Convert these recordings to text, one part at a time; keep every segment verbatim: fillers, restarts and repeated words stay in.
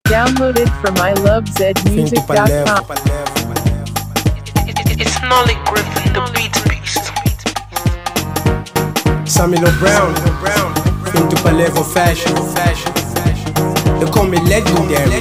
Download it from I love zed music dot com. It's Nolly Griffin, the beat beast. Samuel Brown, Think to level fashion. They call me legendary.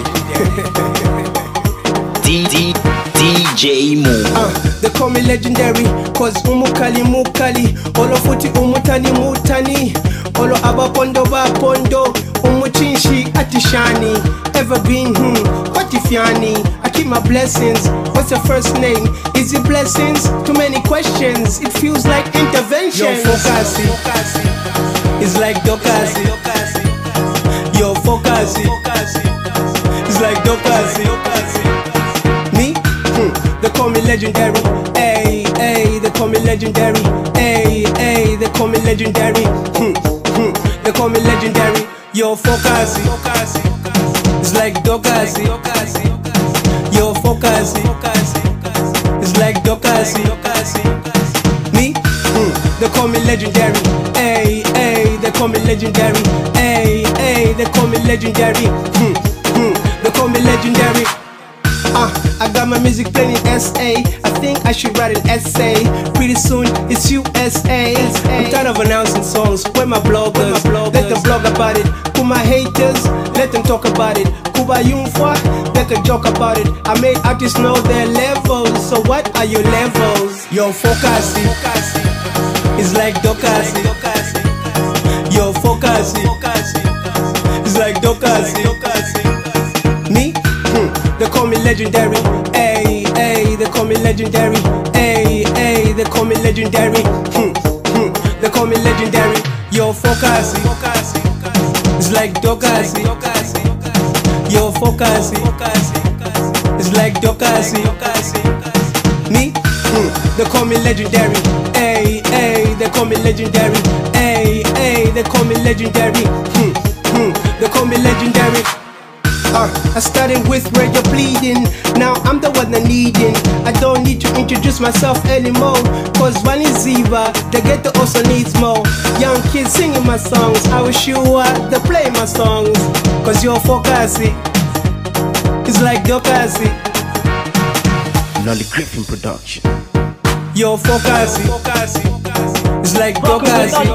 D D DJ Mo. Uh, they call me legendary, cause umukali mukali, olo futi umutani mutani, olo abapondo bapondo, umuchinshi atishani, evergreen, hmm, what if yani? I keep my blessings. What's your first name? Is it blessings? Too many questions, it feels like intervention. Yo, Fokasi, it's like Dokasi. Yo, Fokasi, it's like Dokasi. Me? Hmm. They call me legendary. Hey, hey, they call me legendary. Hey, hey, they call me legendary. Hmm. Hmm. They call me legendary. Yo, Fokasi, it's like Dokasi. Yo, Fokasi, it's like Dokasi. Me? Hmm. They call me legendary. Hey, hey, they call me legendary. Hey, hey, they call me legendary. Hmm. Hmm. They call me legendary. Uh, I got my music playing in S A. I think I should write an essay. Pretty soon it's U S A. I'm tired of announcing songs. Where my bloggers? Let them blog about it. Who my haters? Let them talk about it. Kuba Yunfa? They can joke about it. I made artists know their levels. So what are your levels? Yo, Fokasi, it's like Dokasi. Yo, Fokasi, it's like Dokasi. Me? Hmm. They call me legendary. Hey, hey, they call me legendary. Hey, hey, they call me legendary. Hmm. Hmm. They call me legendary. Yo, Fokasi, it's like Dokasi. Yo, Fokasi, it's like Dokasi. Me? Hmm. They call me legendary. Hey, hey, they call me legendary. Hey, hey, they call me legendary. Hmm. Hmm. They call me legendary. Uh, I started with where you're bleeding. Now I'm the one that needing. I don't need to introduce myself anymore, cause one is Ziva, the ghetto also needs more. Young kids singing my songs, I was sure they play my songs. Cause you're Fokasi, it's like Dokasi. Nolly Griffin production. Yo, Fokasi, it's like Dokasi.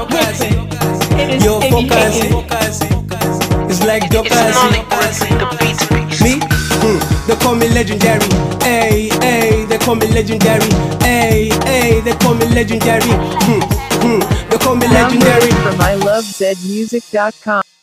Yo, Fokasi, it's like It's Nolly Dokasi. Griffin, the beat beast. Me? Hmm. They call me legendary. Hey, hey, they call me legendary. Hey, hey, they call me legendary. Hmm. Hmm. They call me Download legendary. it from I love zed music dot com.